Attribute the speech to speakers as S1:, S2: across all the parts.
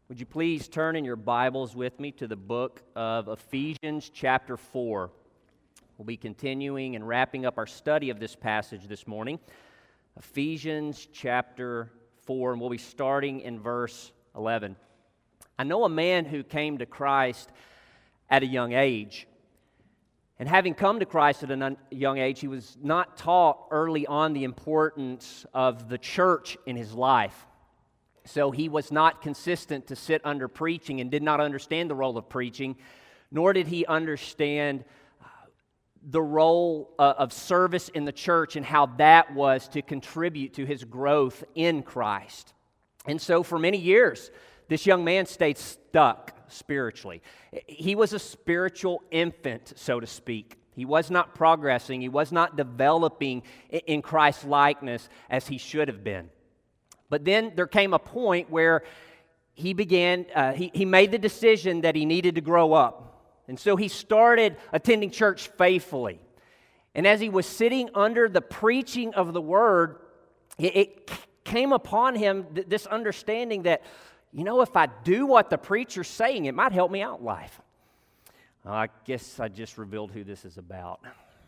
S1: Would you please turn in your Bibles with me to the book of Ephesians chapter 4. We'll be continuing and wrapping up our study of this passage this morning. Ephesians chapter 4, and we'll be starting in verse 11. I know a man who came to Christ at a young age. And having come to Christ at a young age, he was not taught early on the importance of the church in his life. So he was not consistent to sit under preaching and did not understand the role of preaching, nor did he understand the role of service in the church and how that was to contribute to his growth in Christ. And so for many years, this young man stayed stuck spiritually. He was a spiritual infant, so to speak. He was not progressing. He was not developing in Christ's likeness as he should have been. But then there came a point where he made the decision that he needed to grow up. And so he started attending church faithfully. And as he was sitting under the preaching of the Word, it came upon him this understanding that, if I do what the preacher's saying, it might help me out in life. I guess I just revealed who this is about.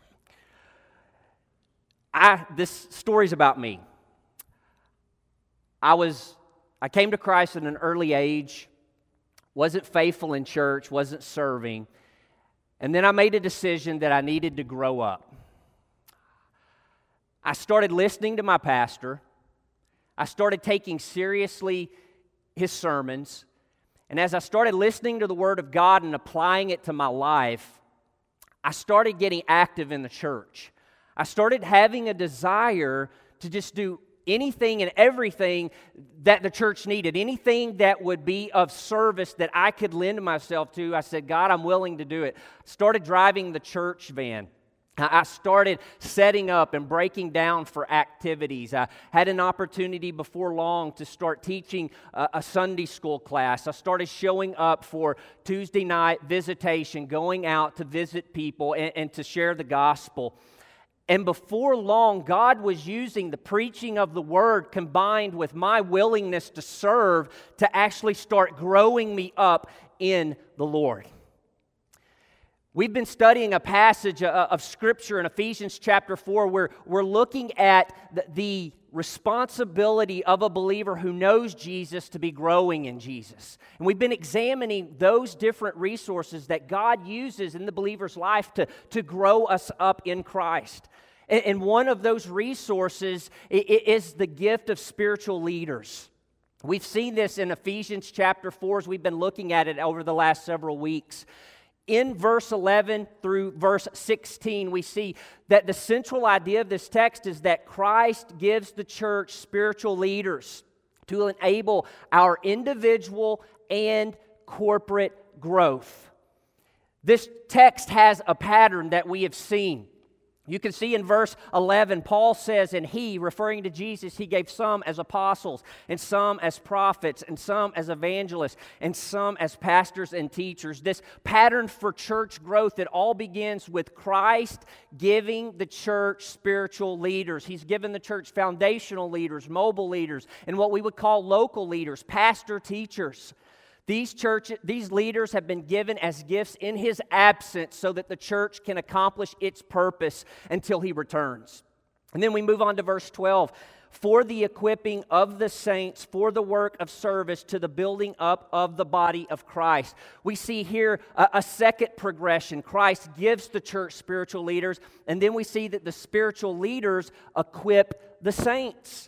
S1: This story's about me. I came to Christ at an early age, wasn't faithful in church, wasn't serving, and then I made a decision that I needed to grow up. I started listening to my pastor. I started taking seriously his sermons, and as I started listening to the Word of God and applying it to my life, I started getting active in the church. I started having a desire to just do anything and everything that the church needed, anything that would be of service that I could lend myself to. I said, God, I'm willing to do it. Started driving the church van. I started setting up and breaking down for activities. I had an opportunity before long to start teaching a Sunday school class. I started showing up for Tuesday night visitation, going out to visit people and to share the gospel. And before long, God was using the preaching of the Word combined with my willingness to serve to actually start growing me up in the Lord. We've been studying a passage of Scripture in Ephesians chapter 4 where we're looking at the responsibility of a believer who knows Jesus to be growing in Jesus. And we've been examining those different resources that God uses in the believer's life to grow us up in Christ. And one of those resources is the gift of spiritual leaders. We've seen this in Ephesians chapter 4 as we've been looking at it over the last several weeks. In verse 11 through verse 16, we see that the central idea of this text is that Christ gives the church spiritual leaders to enable our individual and corporate growth. This text has a pattern that we have seen. You can see in verse 11, Paul says, and he, referring to Jesus, he gave some as apostles, and some as prophets, and some as evangelists, and some as pastors and teachers. This pattern for church growth, it all begins with Christ giving the church spiritual leaders. He's given the church foundational leaders, mobile leaders, and what we would call local leaders, pastor teachers. These leaders have been given as gifts in His absence so that the church can accomplish its purpose until He returns. And then we move on to verse 12. For the equipping of the saints, for the work of service to the building up of the body of Christ. We see here a second progression. Christ gives the church spiritual leaders, and then we see that the spiritual leaders equip the saints.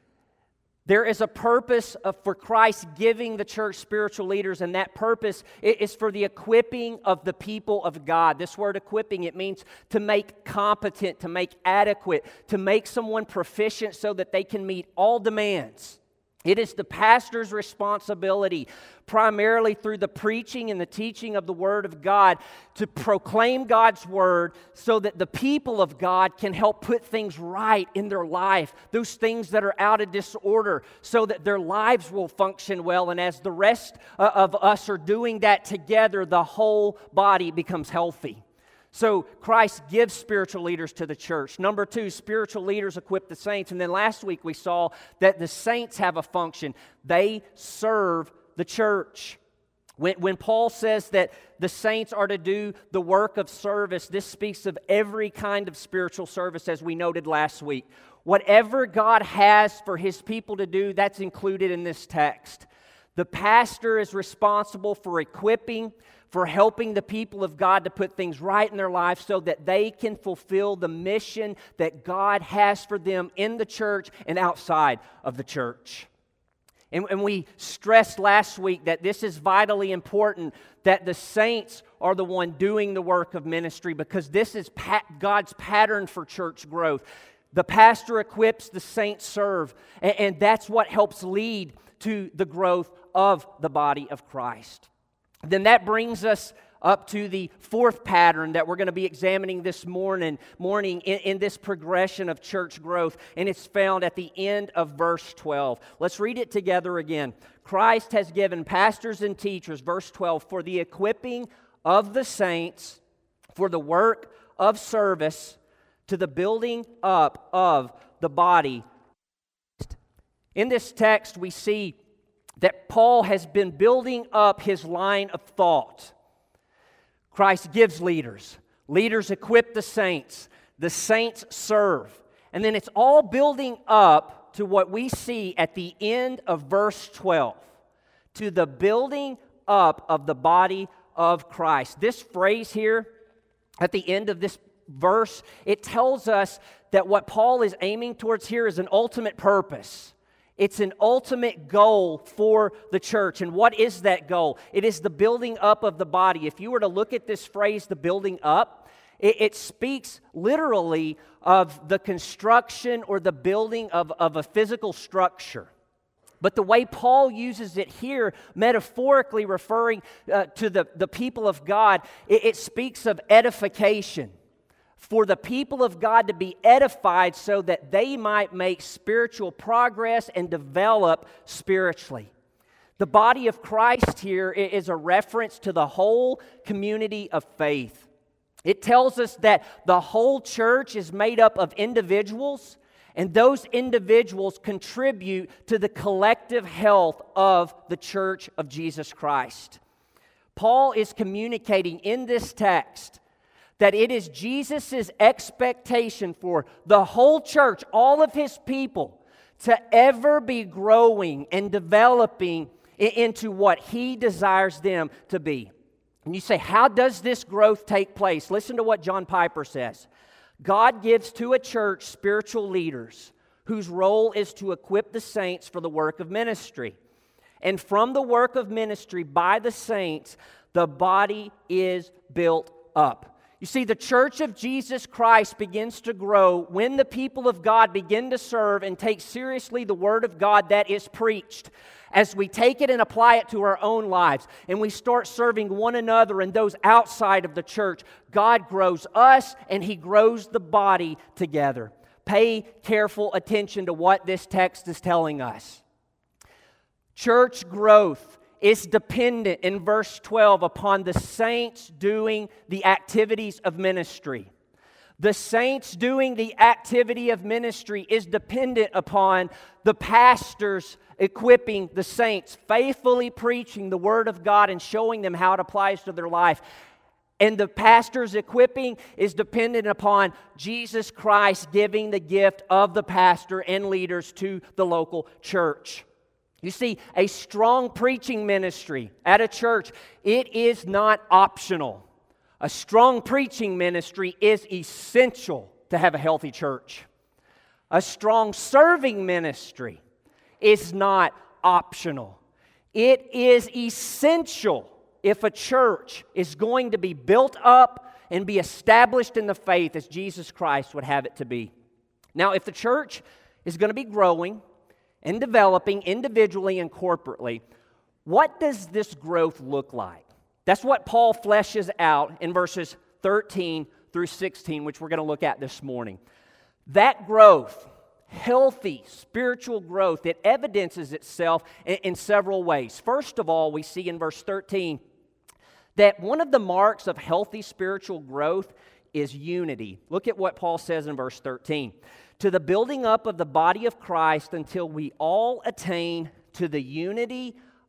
S1: There is a purpose for Christ giving the church spiritual leaders, and that purpose is for the equipping of the people of God. This word equipping, it means to make competent, to make adequate, to make someone proficient so that they can meet all demands. It is the pastor's responsibility, primarily through the preaching and the teaching of the Word of God, to proclaim God's Word so that the people of God can help put things right in their life, those things that are out of disorder, so that their lives will function well. And as the rest of us are doing that together, the whole body becomes healthy. So Christ gives spiritual leaders to the church. Number two, spiritual leaders equip the saints. And then last week we saw that the saints have a function. They serve the church. When Paul says that the saints are to do the work of service, this speaks of every kind of spiritual service, as we noted last week. Whatever God has for His people to do, that's included in this text. The pastor is responsible for equipping, for helping the people of God to put things right in their life so that they can fulfill the mission that God has for them in the church and outside of the church. And we stressed last week that this is vitally important, that the saints are the one doing the work of ministry, because this is God's pattern for church growth. The pastor equips, the saints serve, and that's what helps lead to the growth of the body of Christ. Then that brings us up to the fourth pattern that we're going to be examining this morning in this progression of church growth, and it's found at the end of verse 12. Let's read it together again. Christ has given pastors and teachers, verse 12, for the equipping of the saints, for the work of service, to the building up of the body. In this text, we see that Paul has been building up his line of thought. Christ gives leaders. Leaders equip the saints serve. And then it's all building up to what we see at the end of verse 12, to the building up of the body of Christ. This phrase here at the end of this verse, it tells us that what Paul is aiming towards here is an ultimate purpose. It's an ultimate goal for the church. And what is that goal? It is the building up of the body. If you were to look at this phrase, the building up, it speaks literally of the construction or the building of a physical structure. But the way Paul uses it here, metaphorically referring to the people of God, it speaks of edification. For the people of God to be edified so that they might make spiritual progress and develop spiritually. The body of Christ here is a reference to the whole community of faith. It tells us that the whole church is made up of individuals, and those individuals contribute to the collective health of the church of Jesus Christ. Paul is communicating in this text that it is Jesus' expectation for the whole church, all of His people, to ever be growing and developing into what He desires them to be. And you say, how does this growth take place? Listen to what John Piper says. God gives to a church spiritual leaders whose role is to equip the saints for the work of ministry. And from the work of ministry by the saints, the body is built up. You see, the church of Jesus Christ begins to grow when the people of God begin to serve and take seriously the Word of God that is preached. As we take it and apply it to our own lives, and we start serving one another and those outside of the church, God grows us and He grows the body together. Pay careful attention to what this text is telling us. Church growth is dependent in verse 12 upon the saints doing the activities of ministry. The saints doing the activity of ministry is dependent upon the pastors equipping the saints, faithfully preaching the Word of God and showing them how it applies to their life. And the pastor's equipping is dependent upon Jesus Christ giving the gift of the pastor and leaders to the local church. You see, a strong preaching ministry at a church, it is not optional. A strong preaching ministry is essential to have a healthy church. A strong serving ministry is not optional. It is essential if a church is going to be built up and be established in the faith as Jesus Christ would have it to be. Now, if the church is going to be growing and developing individually and corporately, what does this growth look like? That's what Paul fleshes out in verses 13 through 16, which we're going to look at this morning. That growth, healthy spiritual growth, it evidences itself in several ways. First of all, we see in verse 13 that one of the marks of healthy spiritual growth is unity. Look at what Paul says in verse 13. To the building up of the body of Christ until we all attain to the unity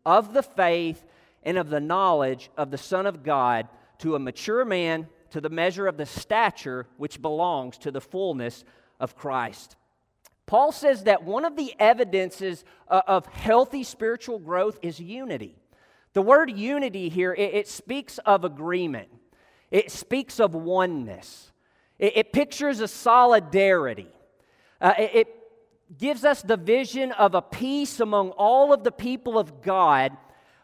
S1: of the faith and of the knowledge of the Son of God, to a mature man, to the measure of the stature which belongs to the fullness of Christ. Paul says that one of the evidences of healthy spiritual growth is unity. The word unity here, it speaks of agreement. It speaks of oneness. It pictures a solidarity. It gives us the vision of a peace among all of the people of God.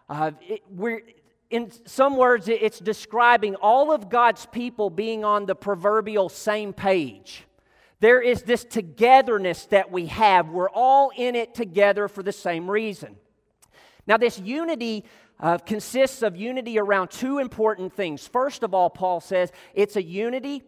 S1: In some words, it's describing all of God's people being on the proverbial same page. There is this togetherness that we have. We're all in it together for the same reason. Now, this unity consists of unity around two important things. First of all, Paul says it's a unity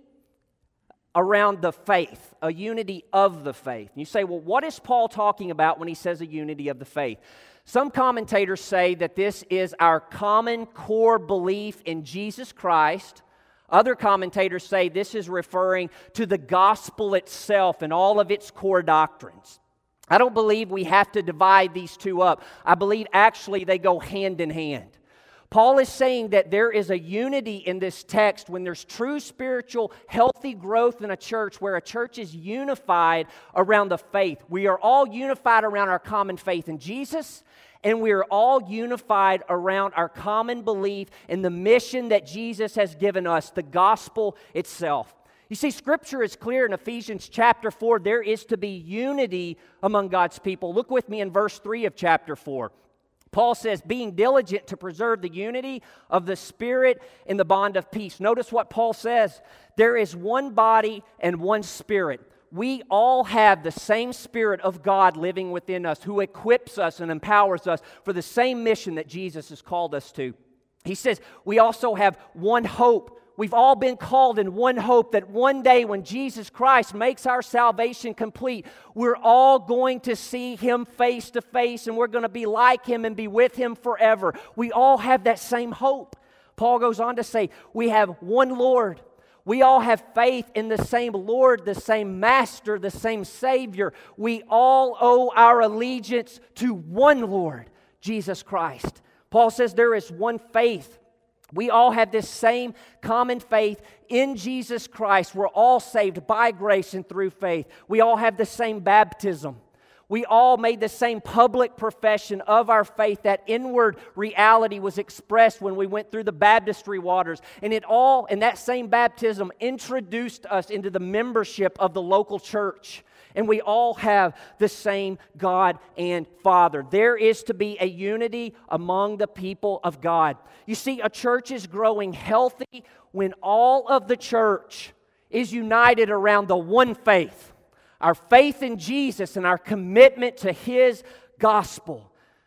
S1: around the faith, a unity of the faith. And you say, well, what is Paul talking about when he says a unity of the faith? Some commentators say that this is our common core belief in Jesus Christ. Other commentators say this is referring to the gospel itself and all of its core doctrines. I don't believe we have to divide these two up. I believe actually they go hand in hand. Paul is saying that there is a unity in this text when there's true spiritual, healthy growth in a church, where a church is unified around the faith. We are all unified around our common faith in Jesus, and we are all unified around our common belief in the mission that Jesus has given us, the gospel itself. You see, Scripture is clear in Ephesians chapter 4. There is to be unity among God's people. Look with me in verse 3 of chapter 4. Paul says, being diligent to preserve the unity of the Spirit in the bond of peace. Notice what Paul says. There is one body and one Spirit. We all have the same Spirit of God living within us, who equips us and empowers us for the same mission that Jesus has called us to. He says, we also have one hope. We've all been called in one hope, that one day when Jesus Christ makes our salvation complete, we're all going to see Him face to face, and we're going to be like Him and be with Him forever. We all have that same hope. Paul goes on to say, we have one Lord. We all have faith in the same Lord, the same Master, the same Savior. We all owe our allegiance to one Lord, Jesus Christ. Paul says there is one faith. We all have this same common faith in Jesus Christ. We're all saved by grace and through faith. We all have the same baptism. We all made the same public profession of our faith. That inward reality was expressed when we went through the baptistry waters. And that same baptism introduced us into the membership of the local church. And we all have the same God and Father. There is to be a unity among the people of God. You see, a church is growing healthy when all of the church is united around the one faith. Our faith in Jesus and our commitment to His gospel.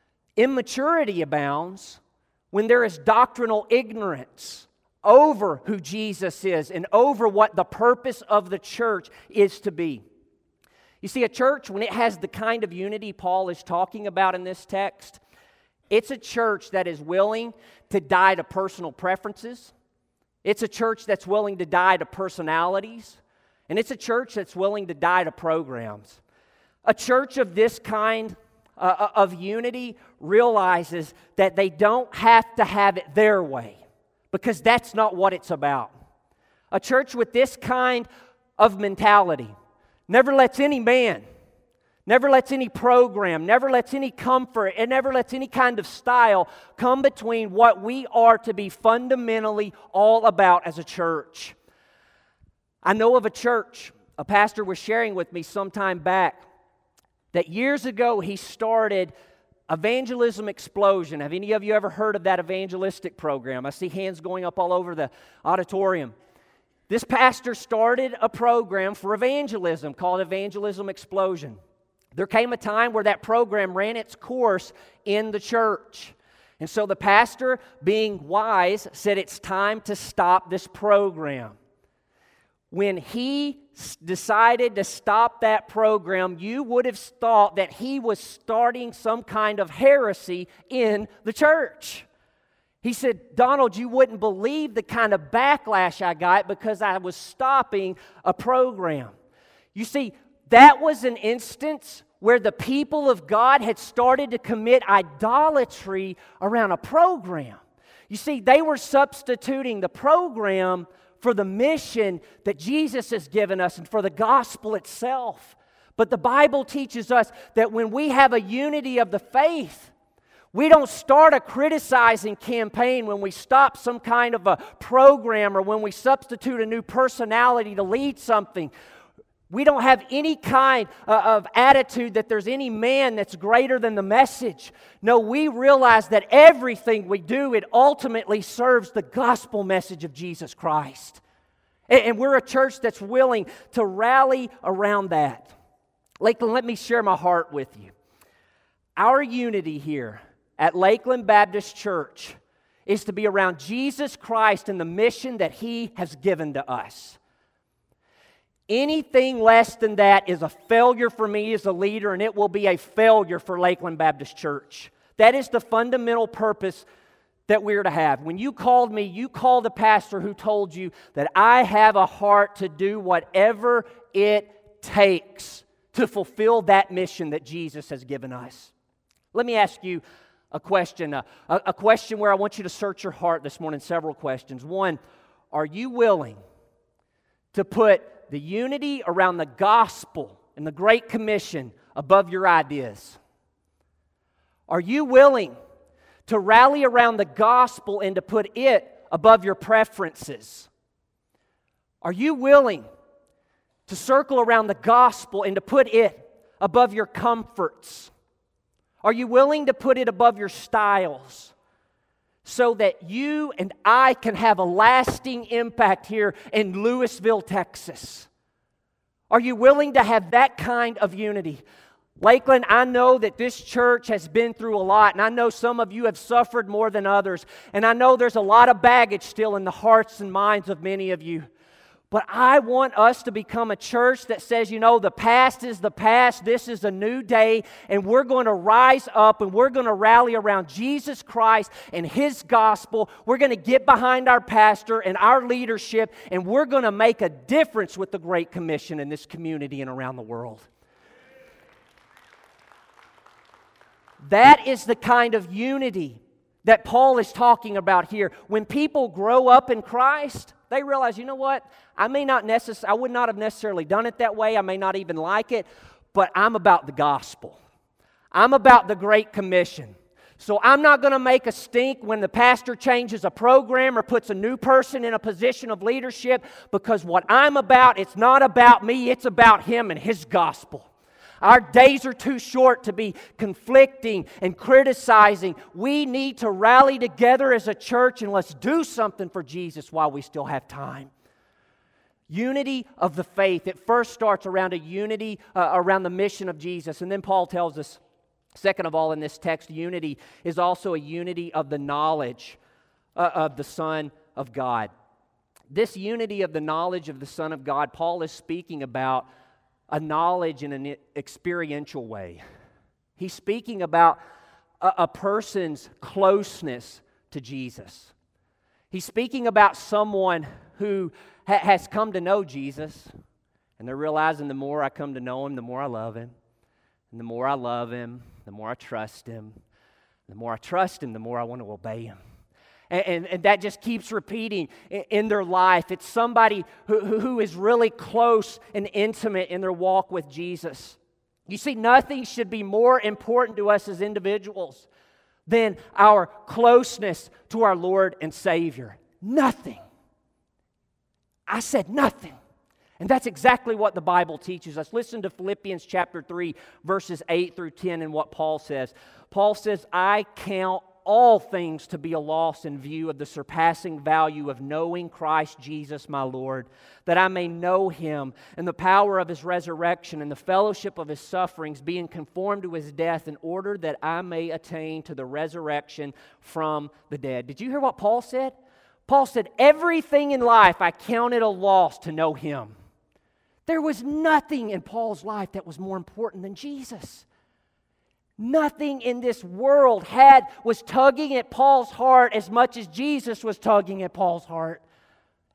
S1: Immaturity abounds when there is doctrinal ignorance over who Jesus is and over what the purpose of the church is to be. You see, a church, when it has the kind of unity Paul is talking about in this text, it's a church that is willing to die to personal preferences. It's a church that's willing to die to personalities. And it's a church that's willing to die to programs. A church of this kind of unity realizes that they don't have to have it their way, because that's not what it's about. A church with this kind of mentality never lets any man, never lets any program, never lets any comfort, and never lets any kind of style come between what we are to be fundamentally all about as a church. I know of a church, a pastor was sharing with me some time back, that years ago he started Evangelism Explosion. Have any of you ever heard of that evangelistic program? I see hands going up all over the auditorium. This pastor started a program for evangelism called Evangelism Explosion. There came a time where that program ran its course in the church. And so the pastor, being wise, said it's time to stop this program. When he decided to stop that program, you would have thought that he was starting some kind of heresy in the church. He said, Donald, you wouldn't believe the kind of backlash I got because I was stopping a program. You see, that was an instance where the people of God had started to commit idolatry around a program. You see, they were substituting the program for the mission that Jesus has given us and for the gospel itself. But the Bible teaches us that when we have a unity of the faith, we don't start a criticizing campaign when we stop some kind of a program or when we substitute a new personality to lead something. We don't have any kind of attitude that there's any man that's greater than the message. No, we realize that everything we do, it ultimately serves the gospel message of Jesus Christ. And we're a church that's willing to rally around that. Lakeland, let me share my heart with you. Our unity here at Lakeland Baptist Church is to be around Jesus Christ and the mission that He has given to us. Anything less than that is a failure for me as a leader, and it will be a failure for Lakeland Baptist Church. That is the fundamental purpose that we're to have. When you called me, you called a pastor who told you that I have a heart to do whatever it takes to fulfill that mission that Jesus has given us. Let me ask you a question where I want you to search your heart this morning, several questions. One, are you willing to put the unity around the gospel and the Great Commission above your ideas? Are you willing to rally around the gospel and to put it above your preferences? Are you willing to circle around the gospel and to put it above your comforts? Are you willing to put it above your styles so that you and I can have a lasting impact here in Louisville, Texas? Are you willing to have that kind of unity? Lakeland, I know that this church has been through a lot, and I know some of you have suffered more than others, and I know there's a lot of baggage still in the hearts and minds of many of you. But I want us to become a church that says, you know, the past is the past, this is a new day, and we're going to rise up and we're going to rally around Jesus Christ and His gospel. We're going to get behind our pastor and our leadership, and we're going to make a difference with the Great Commission in this community and around the world. That is the kind of unity that Paul is talking about here. When people grow up in Christ, they realize, you know what? I would not have necessarily done it that way. I may not even like it, but I'm about the gospel. I'm about the Great Commission. So I'm not going to make a stink when the pastor changes a program or puts a new person in a position of leadership, because what I'm about, it's not about me, it's about Him and His gospel. Our days are too short to be conflicting and criticizing. We need to rally together as a church and let's do something for Jesus while we still have time. Unity of the faith. It first starts around a unity around the mission of Jesus. And then Paul tells us, second of all, in this text, unity is also a unity of the knowledge of the Son of God. This unity of the knowledge of the Son of God, Paul is speaking about a knowledge in an experiential way. He's speaking about a person's closeness to Jesus. He's speaking about someone who has come to know Jesus, and they're realizing the more I come to know Him, the more I love Him. And the more I love Him, the more I trust Him. The more I trust Him, the more I want to obey Him. And that just keeps repeating in their life. It's somebody who is really close and intimate in their walk with Jesus. You see, nothing should be more important to us as individuals than our closeness to our Lord and Savior. Nothing. I said nothing. And that's exactly what the Bible teaches us. Listen to Philippians chapter 3, verses 8 through 10 and what Paul says. Paul says, I count all things to be a loss in view of the surpassing value of knowing Christ Jesus my Lord, that I may know Him and the power of His resurrection and the fellowship of His sufferings, being conformed to His death, in order that I may attain to the resurrection from the dead. Did you hear what Paul said? Paul said, everything in life I counted a loss to know Him. There was nothing in Paul's life that was more important than Jesus. Nothing in this world was tugging at Paul's heart as much as Jesus was tugging at Paul's heart.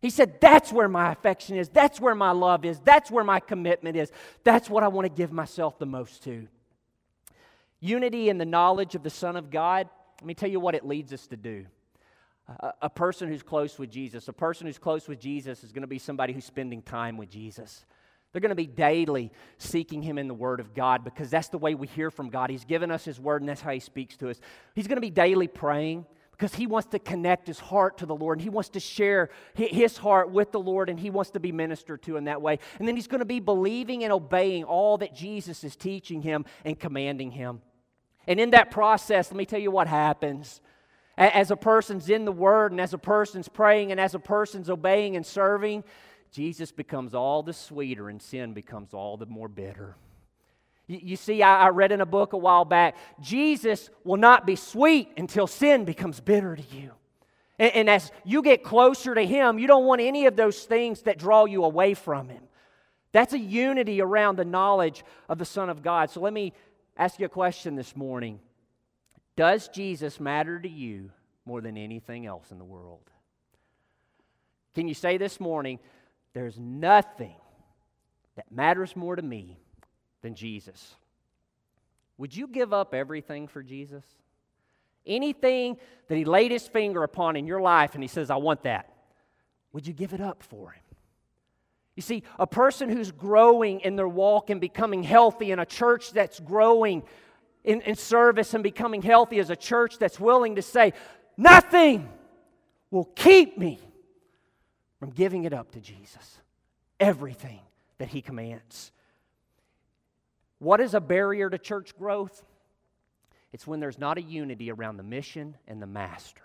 S1: He said, that's where my affection is. That's where my love is. That's where my commitment is. That's what I want to give myself the most to. Unity in the knowledge of the Son of God, let me tell you what it leads us to do. A person who's close with Jesus, a person who's close with Jesus is going to be somebody who's spending time with Jesus. They're going to be daily seeking Him in the Word of God because that's the way we hear from God. He's given us His Word and that's how He speaks to us. He's going to be daily praying because He wants to connect his heart to the Lord and He wants to share His heart with the Lord and He wants to be ministered to in that way. And then He's going to be believing and obeying all that Jesus is teaching him and commanding him. And in that process, let me tell you what happens. As a person's in the Word and as a person's praying and as a person's obeying and serving, Jesus becomes all the sweeter and sin becomes all the more bitter. You see, I read in a book a while back, Jesus will not be sweet until sin becomes bitter to you. And as you get closer to Him, you don't want any of those things that draw you away from Him. That's a unity around the knowledge of the Son of God. So let me ask you a question this morning. Does Jesus matter to you more than anything else in the world? Can you say this morning, there's nothing that matters more to me than Jesus? Would you give up everything for Jesus? Anything that He laid His finger upon in your life and He says, I want that. Would you give it up for Him? You see, a person who's growing in their walk and becoming healthy in a church that's growing in service and becoming healthy as a church that's willing to say, nothing will keep me from giving it up to Jesus. Everything that He commands. What is a barrier to church growth? It's when there's not a unity around the mission and the Master.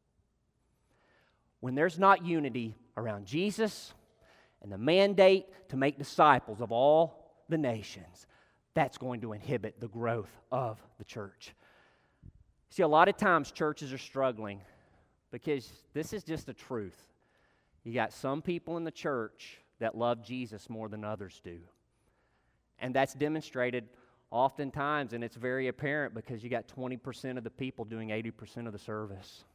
S1: When there's not unity around Jesus and the mandate to make disciples of all the nations, that's going to inhibit the growth of the church. See, a lot of times churches are struggling because this is just the truth. You got some people in the church that love Jesus more than others do. And that's demonstrated oftentimes, and it's very apparent because you got 20% of the people doing 80% of the service.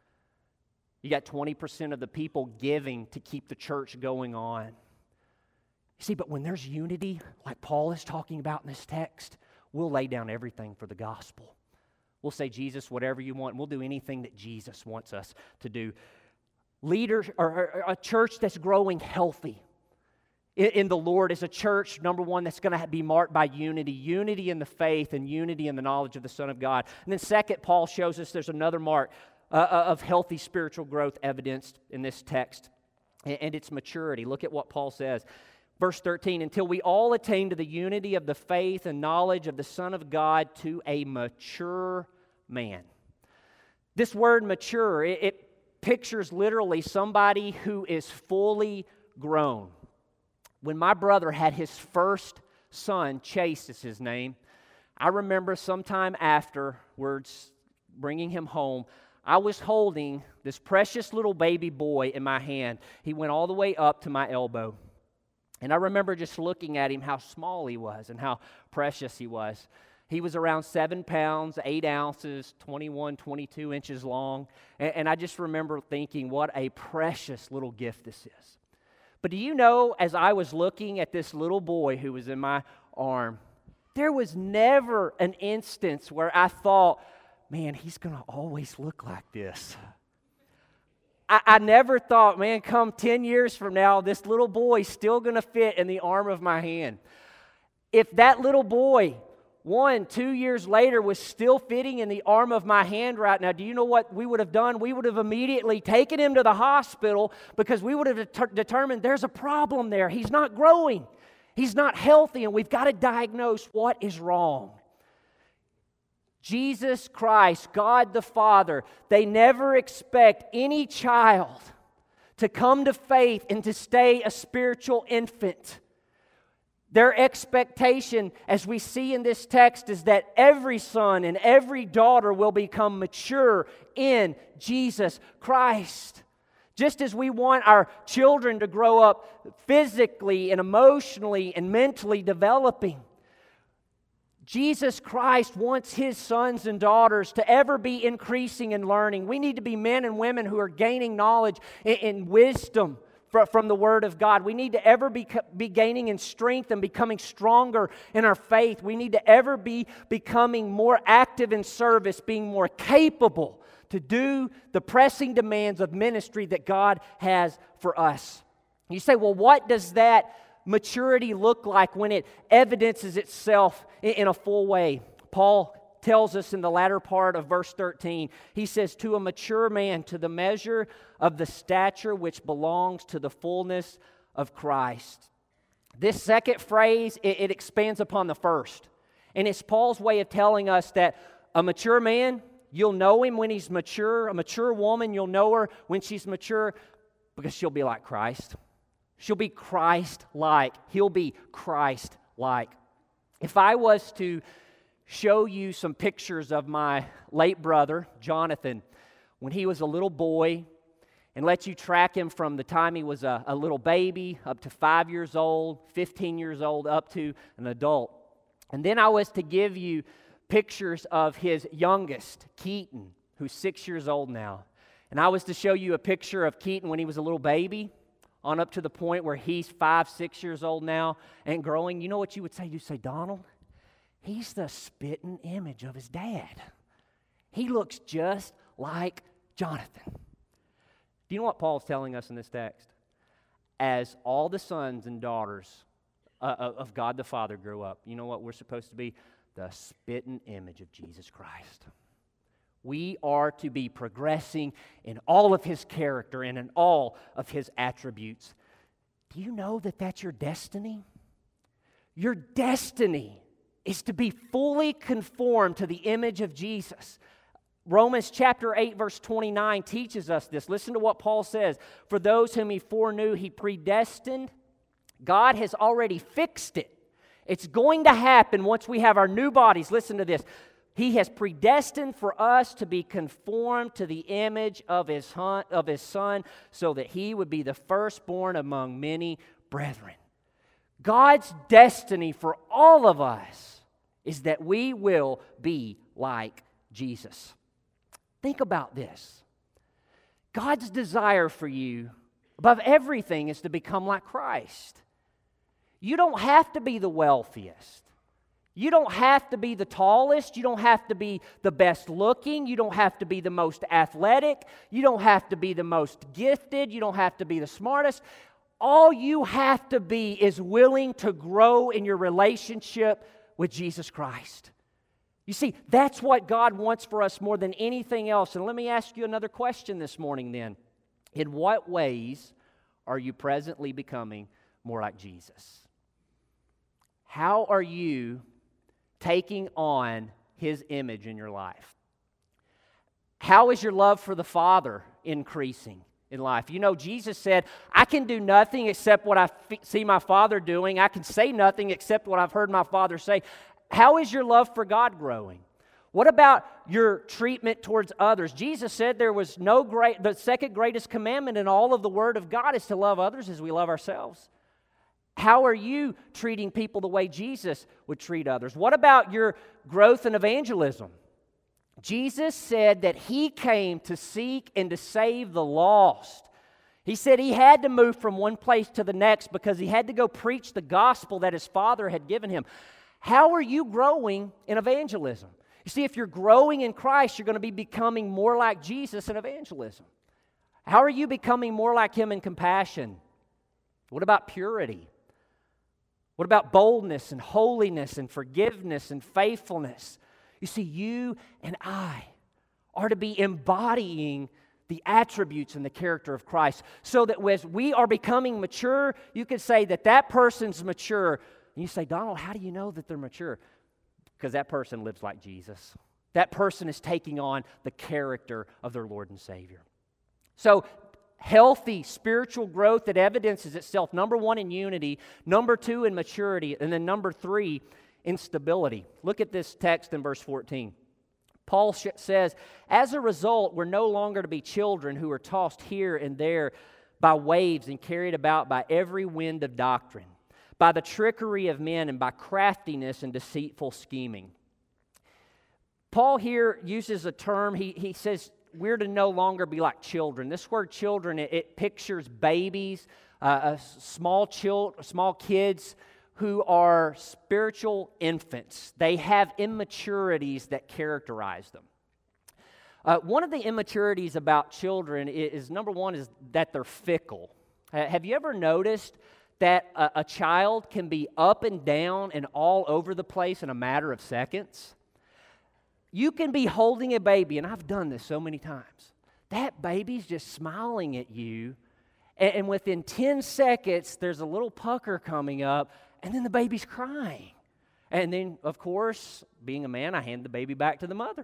S1: You got 20% of the people giving to keep the church going on. See, but when there's unity, like Paul is talking about in this text, we'll lay down everything for the gospel. We'll say, Jesus, whatever you want, and we'll do anything that Jesus wants us to do. Leaders, or a church that's growing healthy in the Lord is a church, number one, that's going to be marked by unity. Unity in the faith and unity in the knowledge of the Son of God. And then second, Paul shows us there's another mark of healthy spiritual growth evidenced in this text, and it's maturity. Look at what Paul says. Verse 13, until we all attain to the unity of the faith and knowledge of the Son of God to a mature man. This word mature, it pictures literally somebody who is fully grown. When my brother had his first son, Chase is his name, I remember sometime afterwards bringing him home, I was holding this precious little baby boy in my hand. He went all the way up to my elbow. And I remember just looking at him, how small he was and how precious he was. He was around 7 pounds, 8 ounces, 21, 22 inches long. And I just remember thinking, what a precious little gift this is. But do you know, as I was looking at this little boy who was in my arm, there was never an instance where I thought, man, he's going to always look like this. I never thought, man, come 10 years from now, this little boy's still going to fit in the arm of my hand. If that little boy, 1, 2 years later, was still fitting in the arm of my hand right now, do you know what we would have done? We would have immediately taken him to the hospital because we would have determined there's a problem there. He's not growing. He's not healthy, and we've got to diagnose what is wrong. Jesus Christ, God the Father, they never expect any child to come to faith and to stay a spiritual infant. Their expectation, as we see in this text, is that every son and every daughter will become mature in Jesus Christ. Just as we want our children to grow up physically and emotionally and mentally developing, Jesus Christ wants His sons and daughters to ever be increasing in learning. We need to be men and women who are gaining knowledge and wisdom from the Word of God. We need to ever be gaining in strength and becoming stronger in our faith. We need to ever be becoming more active in service, being more capable to do the pressing demands of ministry that God has for us. You say, well, what does that maturity look like when it evidences itself in a full way? Paul tells us in the latter part of verse 13, he says, to a mature man, to the measure of the stature which belongs to the fullness of Christ. This second phrase, it expands upon the first. And it's Paul's way of telling us that a mature man, you'll know him when he's mature. A mature woman, you'll know her when she's mature because she'll be like Christ. She'll be Christ-like. He'll be Christ-like. If I was to show you some pictures of my late brother, Jonathan, when he was a little boy, and let you track him from the time he was a little baby up to 5 years old, 15 years old, up to an adult. And then I was to give you pictures of his youngest, Keaton, who's 6 years old now. And I was to show you a picture of Keaton when he was a little baby, on up to the point where he's 5, 6 years old now and growing. You know what you would say? You'd say, Donald, he's the spitting image of his dad. He looks just like Jonathan. Do you know what Paul's telling us in this text? As all the sons and daughters of God the Father grow up, you know what we're supposed to be? The spitting image of Jesus Christ. We are to be progressing in all of His character and in all of His attributes. Do you know that that's your destiny? Your destiny is to be fully conformed to the image of Jesus. Romans chapter 8 verse 29 teaches us this. Listen to what Paul says. For those whom He foreknew, He predestined. God has already fixed it. It's going to happen once we have our new bodies. Listen to this. He has predestined for us to be conformed to the image of His Son, so that He would be the firstborn among many brethren. God's destiny for all of us is that we will be like Jesus. Think about this. God's desire for you, above everything, is to become like Christ. You don't have to be the wealthiest. You don't have to be the tallest. You don't have to be the best looking. You don't have to be the most athletic. You don't have to be the most gifted. You don't have to be the smartest. All you have to be is willing to grow in your relationship with Jesus Christ. You see, that's what God wants for us more than anything else. And let me ask you another question this morning then. In what ways are you presently becoming more like Jesus? How are you taking on His image in your life? How is your love for the Father increasing in life? You know, Jesus said, I can do nothing except what I see my Father doing. I can say nothing except what I've heard my Father say. How is your love for God growing? What about your treatment towards others? Jesus said the second greatest commandment in all of the Word of God is to love others as we love ourselves. How are you treating people the way Jesus would treat others? What about your growth in evangelism? Jesus said that He came to seek and to save the lost. He said He had to move from one place to the next because He had to go preach the gospel that His Father had given Him. How are you growing in evangelism? You see, if you're growing in Christ, you're going to be becoming more like Jesus in evangelism. How are you becoming more like Him in compassion? What about purity? What about boldness and holiness and forgiveness and faithfulness? You see, you and I are to be embodying the attributes and the character of Christ, so that as we are becoming mature, you can say that person's mature. And you say, Donald, how do you know that they're mature? Because that person lives like Jesus. That person is taking on the character of their Lord and Savior. So, healthy spiritual growth that evidences itself, number one, in unity, number two, in maturity, and then number three, in stability. Look at this text in verse 14. Paul says, as a result, we're no longer to be children who are tossed here and there by waves and carried about by every wind of doctrine, by the trickery of men and by craftiness and deceitful scheming. Paul here uses a term, he says, we're to no longer be like children. This word children, it pictures babies, small kids who are spiritual infants. They have immaturities that characterize them. One of the immaturities about children is number one, is that they're fickle. Have you ever noticed that a child can be up and down and all over the place in a matter of seconds? You can be holding a baby, and I've done this so many times. That baby's just smiling at you, and within 10 seconds, there's a little pucker coming up, and then the baby's crying. And then, of course, being a man, I hand the baby back to the mother.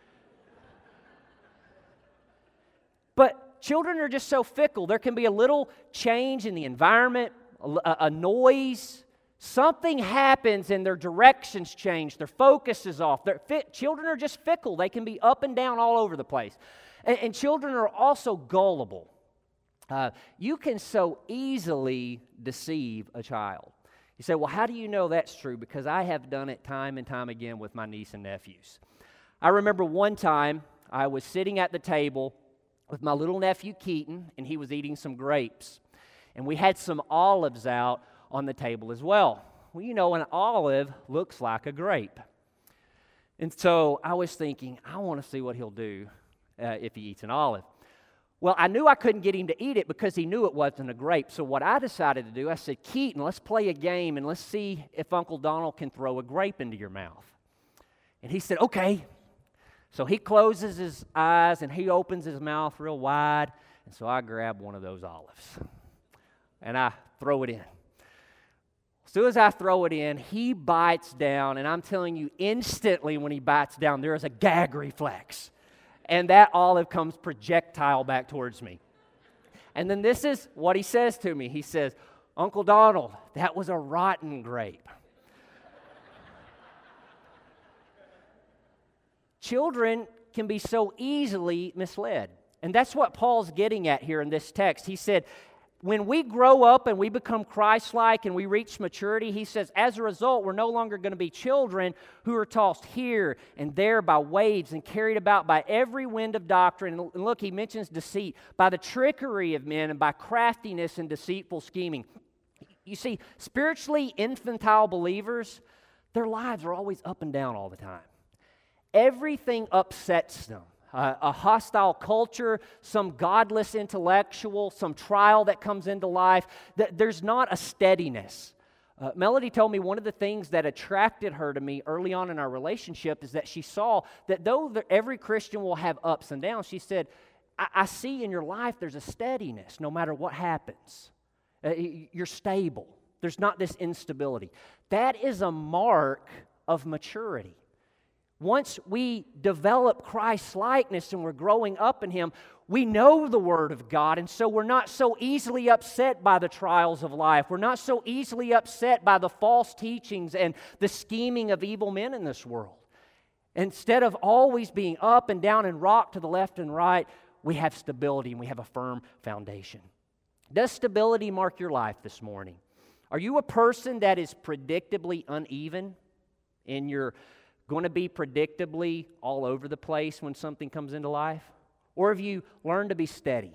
S1: But children are just so fickle. There can be a little change in the environment, a noise. Something happens and their directions change. Their focus is off. Children are just fickle. They can be up and down all over the place. And children are also gullible. You can so easily deceive a child. You say, well, how do you know that's true? Because I have done it time and time again with my niece and nephews. I remember one time I was sitting at the table with my little nephew Keaton, and he was eating some grapes. And we had some olives out on the table as well. Well, you know, an olive looks like a grape. And so I was thinking, I want to see what he'll do if he eats an olive. Well, I knew I couldn't get him to eat it because he knew it wasn't a grape. So what I decided to do, I said, Keaton, let's play a game and let's see if Uncle Donald can throw a grape into your mouth. And he said, okay. So he closes his eyes and he opens his mouth real wide. And so I grab one of those olives and I throw it in. As soon as I throw it in, he bites down, and I'm telling you, instantly when he bites down, there is a gag reflex. And that olive comes projectile back towards me. And then this is what he says to me. He says, Uncle Donald, that was a rotten grape. Children can be so easily misled. And that's what Paul's getting at here in this text. He said, when we grow up and we become Christ-like and we reach maturity, he says, as a result, we're no longer going to be children who are tossed here and there by waves and carried about by every wind of doctrine. And look, he mentions deceit, by the trickery of men and by craftiness and deceitful scheming. You see, spiritually infantile believers, their lives are always up and down all the time. Everything upsets them. A hostile culture, some godless intellectual, some trial that comes into life. There's not a steadiness. Melody told me one of the things that attracted her to me early on in our relationship is that she saw that though every Christian will have ups and downs, she said, I see in your life there's a steadiness no matter what happens. You're stable. There's not this instability. That is a mark of maturity. Once we develop Christ's likeness and we're growing up in Him, we know the Word of God, and so we're not so easily upset by the trials of life. We're not so easily upset by the false teachings and the scheming of evil men in this world. Instead of always being up and down and rocked to the left and right, we have stability and we have a firm foundation. Does stability mark your life this morning? Are you a person that is predictably uneven in your going to be predictably all over the place when something comes into life? Or have you learned to be steady?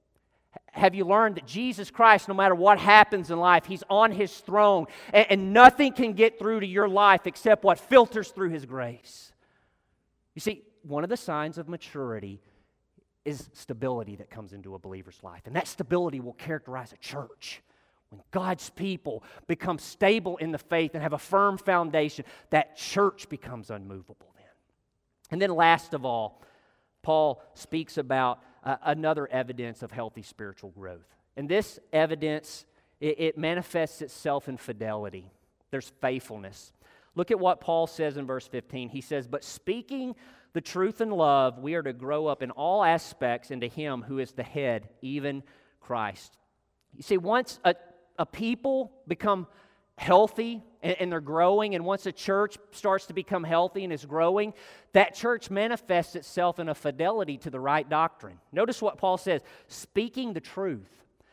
S1: Have you learned that Jesus Christ, no matter what happens in life, He's on His throne, and nothing can get through to your life except what filters through His grace? You see, one of the signs of maturity is stability that comes into a believer's life, and that stability will characterize a church. When God's people become stable in the faith and have a firm foundation, that church becomes unmovable then. And then last of all, Paul speaks about another evidence of healthy spiritual growth. And this evidence, it manifests itself in fidelity. There's faithfulness. Look at what Paul says in verse 15. He says, but speaking the truth in love, we are to grow up in all aspects into Him who is the head, even Christ. You see, once a people become healthy and they're growing, and once a church starts to become healthy and is growing, that church manifests itself in a fidelity to the right doctrine. Notice what Paul says, speaking the truth.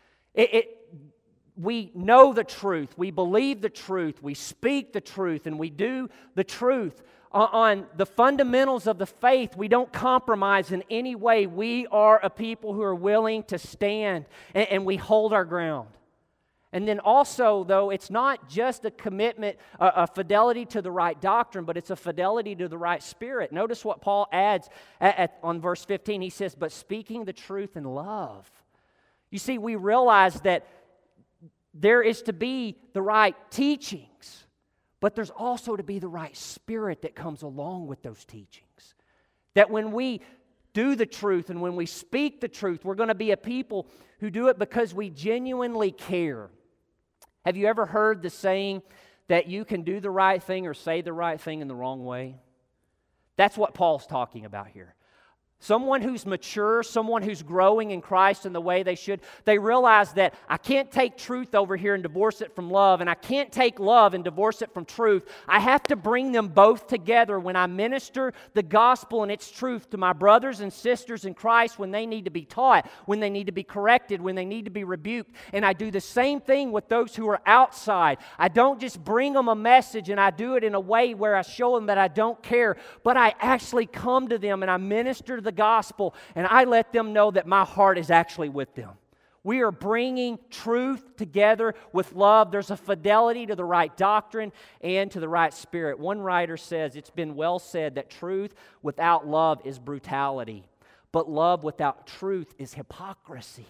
S1: We know the truth, we believe the truth, we speak the truth, and we do the truth. on the fundamentals of the faith, we don't compromise in any way. We are a people who are willing to stand, and we hold our ground. And then also, though, it's not just a commitment, a fidelity to the right doctrine, but it's a fidelity to the right spirit. Notice what Paul adds on verse 15. He says, but speaking the truth in love. You see, we realize that there is to be the right teachings, but there's also to be the right spirit that comes along with those teachings. That when we do the truth and when we speak the truth, we're going to be a people who do it because we genuinely care. Have you ever heard the saying that you can do the right thing or say the right thing in the wrong way? That's what Paul's talking about here. Someone who's mature, someone who's growing in Christ in the way they should, they realize that I can't take truth over here and divorce it from love, and I can't take love and divorce it from truth. I have to bring them both together when I minister the gospel and its truth to my brothers and sisters in Christ when they need to be taught, when they need to be corrected, when they need to be rebuked. And I do the same thing with those who are outside. I don't just bring them a message and I do it in a way where I show them that I don't care, but I actually come to them and I minister the gospel, and I let them know that my heart is actually with them. We are bringing truth together with love. There's a fidelity to the right doctrine and to the right spirit. One writer says, it's been well said that truth without love is brutality, but love without truth is hypocrisy.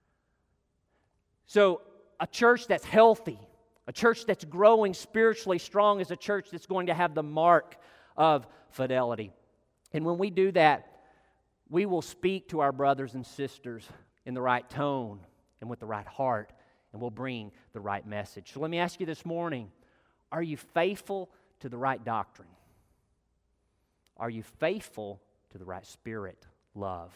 S1: So a church that's healthy, a church that's growing spiritually strong is a church that's going to have the mark of fidelity. And when we do that, we will speak to our brothers and sisters in the right tone and with the right heart, and we'll bring the right message. So let me ask you this morning, are you faithful to the right doctrine? Are you faithful to the right spirit, love?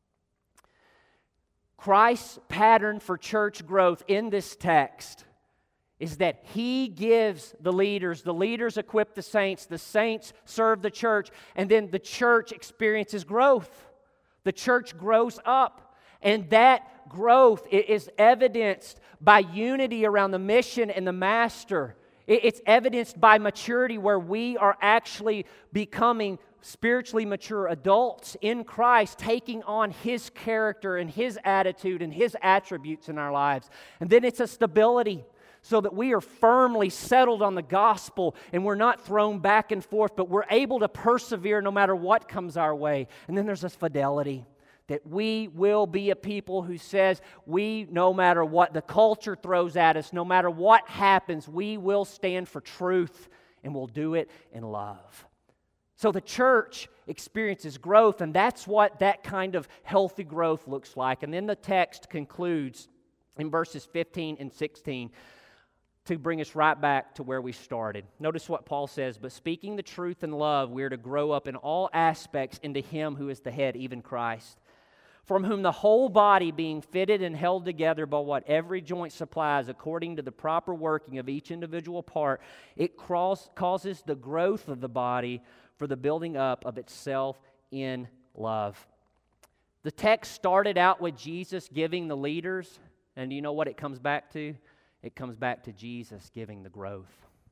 S1: Christ's pattern for church growth in this text is that He gives the leaders equip the saints serve the church, and then the church experiences growth. The church grows up, and that growth is evidenced by unity around the mission and the master. It's evidenced by maturity where we are actually becoming spiritually mature adults in Christ, taking on His character and His attitude and His attributes in our lives. And then it's a stability, so that we are firmly settled on the gospel and we're not thrown back and forth, but we're able to persevere no matter what comes our way. And then there's this fidelity that we will be a people who says no matter what the culture throws at us, no matter what happens, we will stand for truth and we'll do it in love. So the church experiences growth, and that's what that kind of healthy growth looks like. And then the text concludes in verses 15 and 16 to bring us right back to where we started. Notice what Paul says, but speaking the truth in love, we are to grow up in all aspects into Him who is the head, even Christ, from whom the whole body being fitted and held together by what every joint supplies according to the proper working of each individual part, it causes the growth of the body for the building up of itself in love. The text started out with Jesus giving the leaders, and do you know what it comes back to? It comes back to Jesus giving the growth.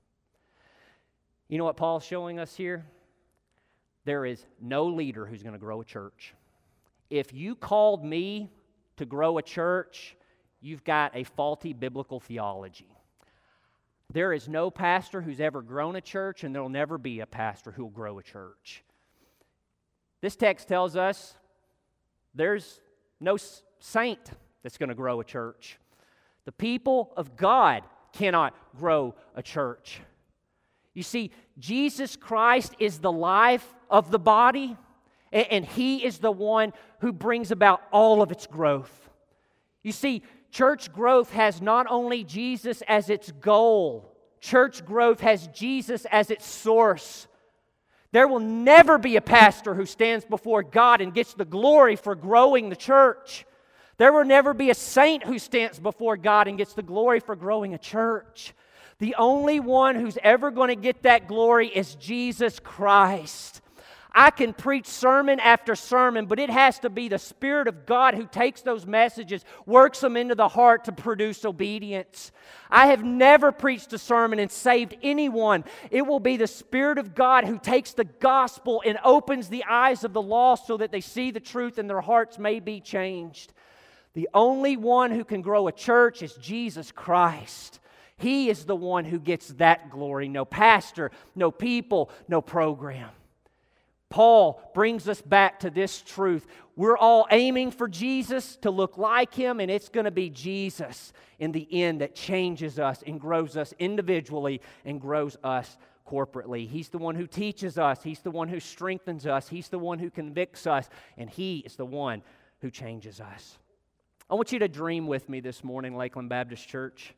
S1: You know what Paul's showing us here? There is no leader who's going to grow a church. If you called me to grow a church, you've got a faulty biblical theology. There is no pastor who's ever grown a church, and there will never be a pastor who will grow a church. This text tells us there's no saint that's going to grow a church. The people of God cannot grow a church. You see, Jesus Christ is the life of the body, and He is the one who brings about all of its growth. You see, church growth has not only Jesus as its goal, church growth has Jesus as its source. There will never be a pastor who stands before God and gets the glory for growing the church. There will never be a saint who stands before God and gets the glory for growing a church. The only one who's ever going to get that glory is Jesus Christ. I can preach sermon after sermon, but it has to be the Spirit of God who takes those messages, works them into the heart to produce obedience. I have never preached a sermon and saved anyone. It will be the Spirit of God who takes the gospel and opens the eyes of the lost so that they see the truth and their hearts may be changed. The only one who can grow a church is Jesus Christ. He is the one who gets that glory. No pastor, no people, no program. Paul brings us back to this truth. We're all aiming for Jesus, to look like Him, and it's going to be Jesus in the end that changes us and grows us individually and grows us corporately. He's the one who teaches us. He's the one who strengthens us. He's the one who convicts us, and He is the one who changes us. I want you to dream with me this morning, Lakeland Baptist Church.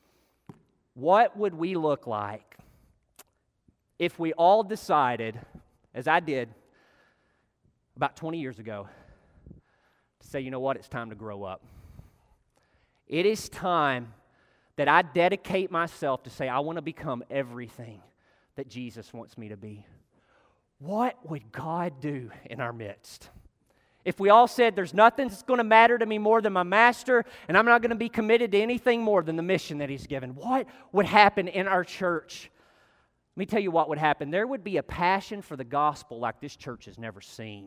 S1: What would we look like if we all decided, as I did about 20 years ago, to say, you know what, it's time to grow up. It is time that I dedicate myself to say, I want to become everything that Jesus wants me to be. What would God do in our midst? If we all said, there's nothing that's going to matter to me more than my master, and I'm not going to be committed to anything more than the mission that He's given, what would happen in our church? Let me tell you what would happen. There would be a passion for the gospel like this church has never seen.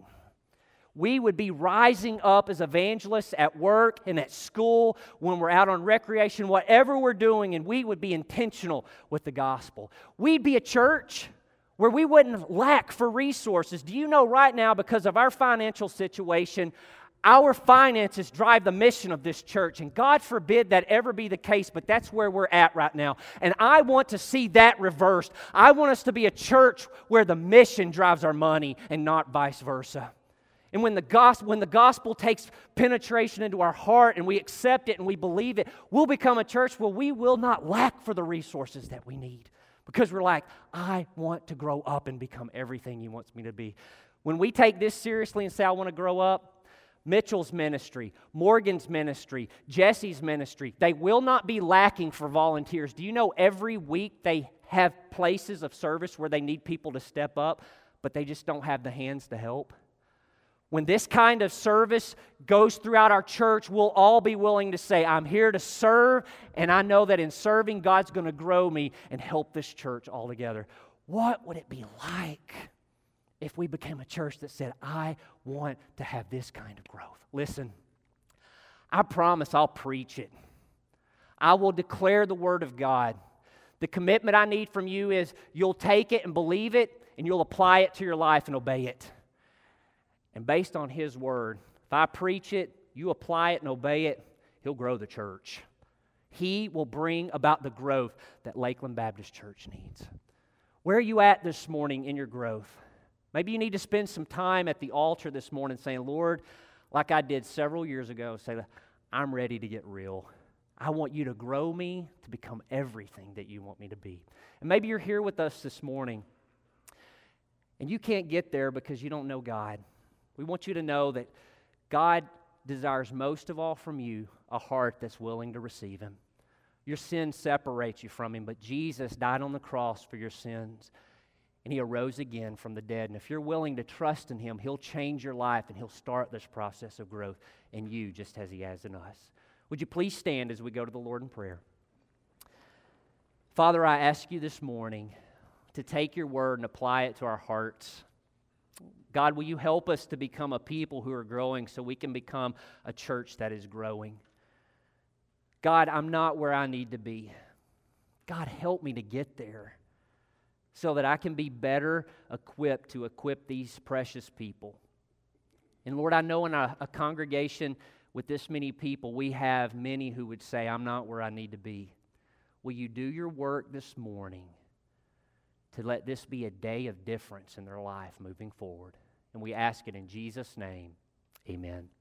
S1: We would be rising up as evangelists at work and at school, when we're out on recreation, whatever we're doing, and we would be intentional with the gospel. We'd be a church where we wouldn't lack for resources. Do you know right now, because of our financial situation, our finances drive the mission of this church, and God forbid that ever be the case, but that's where we're at right now. And I want to see that reversed. I want us to be a church where the mission drives our money and not vice versa. And when the gospel takes penetration into our heart and we accept it and we believe it, we'll become a church where we will not lack for the resources that we need. Because we're like, I want to grow up and become everything He wants me to be. When we take this seriously and say, I want to grow up, Mitchell's ministry, Morgan's ministry, Jesse's ministry, they will not be lacking for volunteers. Do you know every week they have places of service where they need people to step up, but they just don't have the hands to help? When this kind of service goes throughout our church, we'll all be willing to say, I'm here to serve, and I know that in serving, God's going to grow me and help this church all together. What would it be like if we became a church that said, I want to have this kind of growth? Listen, I promise I'll preach it. I will declare the Word of God. The commitment I need from you is you'll take it and believe it, and you'll apply it to your life and obey it. And based on His Word, if I preach it, you apply it and obey it, He'll grow the church. He will bring about the growth that Lakeland Baptist Church needs. Where are you at this morning in your growth? Maybe you need to spend some time at the altar this morning saying, Lord, like I did several years ago, say, I'm ready to get real. I want you to grow me to become everything that you want me to be. And maybe you're here with us this morning, and you can't get there because you don't know God. We want you to know that God desires most of all from you a heart that's willing to receive Him. Your sin separates you from Him, but Jesus died on the cross for your sins, and He arose again from the dead. And if you're willing to trust in Him, He'll change your life, and He'll start this process of growth in you just as He has in us. Would you please stand as we go to the Lord in prayer? Father, I ask you this morning to take your word and apply it to our hearts. God, will you help us to become a people who are growing so we can become a church that is growing? God, I'm not where I need to be. God, help me to get there so that I can be better equipped to equip these precious people. And Lord, I know in a congregation with this many people, we have many who would say, I'm not where I need to be. Will you do your work this morning to let this be a day of difference in their life moving forward? And we ask it in Jesus' name. Amen.